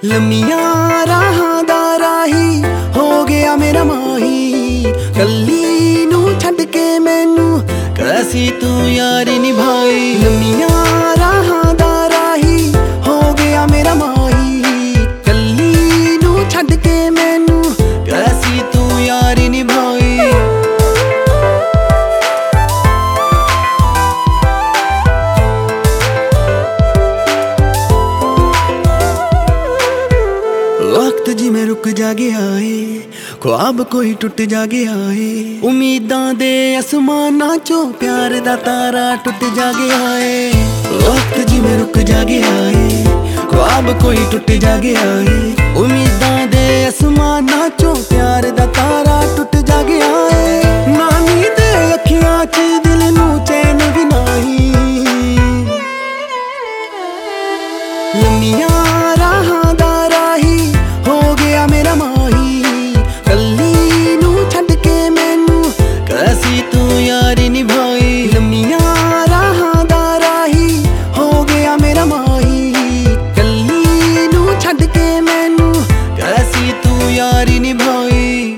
ਲੰਮੀਆਂ ਰਾਹਾਂ ਦਾ ਰਾਹੀ ਹੋ ਗਿਆ ਮੇਰਾ ਮਾਹੀ। ਕੱਲੀ ਨੂੰ ਛੱਡ ਕੇ ਮੈਨੂੰ ਕੈਸੀ ਤੂੰ ਯਾਰੀ ਨਿਭਾਈ। ਲੰਮੀਆਂ ਰਾਹਾਂ ਦਾ ਰਾਹੀ ਹੋ ਗਿਆ ਮੇਰਾ ਮਾਹੀ। ਕੱਲੀ ਨੂੰ ਛੱਡ ਕੇ ਮੈਨੂੰ ਕੈਸੀ ਤੂੰ ਯਾਰੀ ਨਿਭਾਈ। वक्त जिमें रुक जा गया है ख्वाब कोई टुट जा गया है। उम्मीदां दे आसमानां चों प्यार दा तारा टुट जा गया है। वक्त जिमें रुक जा गया है ख्वाब कोई टुट जा गया है। उम्मीदां दे आसमानां चों प्यार दा तारा टुट जा गया है। नानी दे अखियां च दिल नूं चैन भी नहीं। लम्मियां राहां दा राही हो गया मेरा माही। कल्ली नू छड्ड के मैनू कैसी तू यारी निभाई। लम्मियां राहां दा राही हो गया मेरा माही। कल्ली नू छड्ड के मैनू कैसी तू यारी निभाई।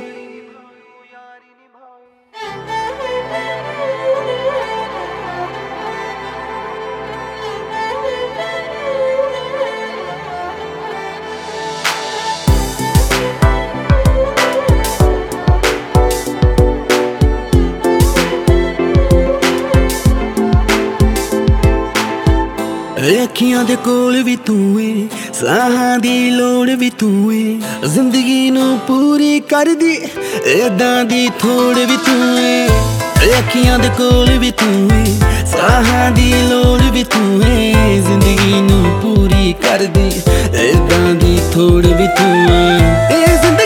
अखियां दे कोल भी तू है साहां दी लोड़ भी तू है। जिंदगी नू पूरी कर दी एदां दी थोड़ भी तू है। अखियां दे कोल भी तू है साहां दी लोड़ भी तू है। जिंदगी नू पूरी कर दी एदां दी थोड़ भी तू है।